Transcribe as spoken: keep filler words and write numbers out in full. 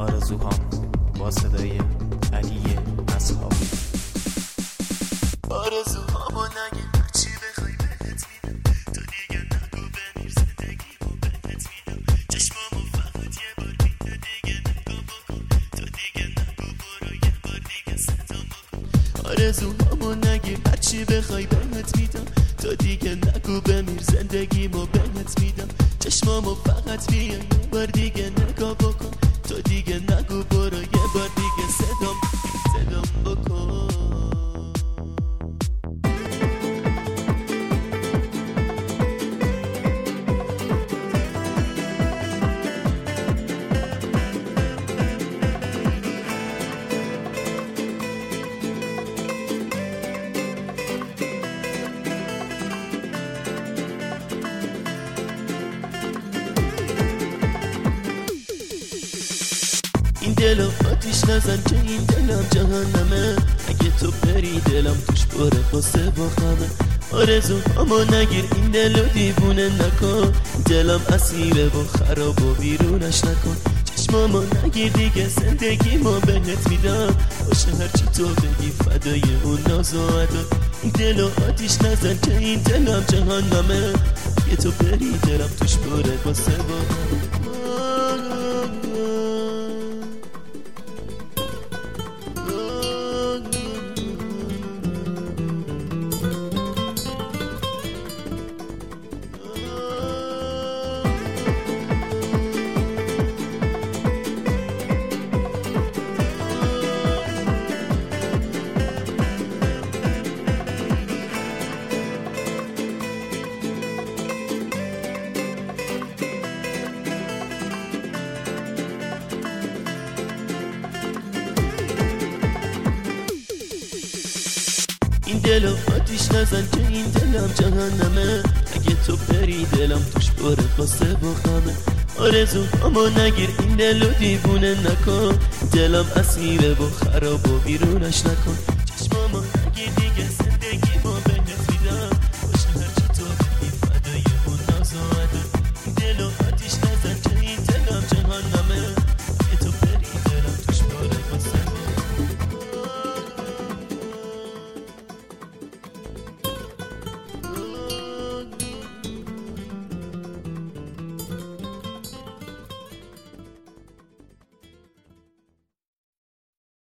آرزوهام با صدای علی اصحابی. آرزوهامو نگه هرچی بخوای بهت میدم، تو دیگه نگو بمیر زندگیمو بهت میدم، چشمامو فقط یه بار میده دیگه نگو بکن، تو دیگه نگو برو یه بار دیگه صدام بکن. آرزوهامو نگه هرچی بخوای بهت میدم، تو دیگه نگو بمیر زندگیمو بهت میدم، چشمامو فقط بیا یه بار دیگه نگاه بکن، تو دیگه نگو برو یه بار دیگه صدام صدام بکن. این دلو آتیش نزن که این دلم جهنمه، اگه تو بری دلم توش بره قصه با خمه. آرزو همو نگیر این دلو دیوونه نکن، دلم اسیره و خراب و بیرونش نکن، چشمامو نگیر دیگه زندگی ما بهت میدم، باشه هرچی تو بگی فدای اون ناز و عدا. این دلو آتیش نزن که این دلم جهنمه، اگه تو بری دلم توش بره قصه با خمه. این دلو آتیش نزن که این دلم جهنمه، اگه تو بری دلم توش بره قصه با خمه. آرزو همو نگیر این دلو دیوونه نکن، دلم اسیره و خراب و بیرونش نکن، چشمامو نگیر دیگه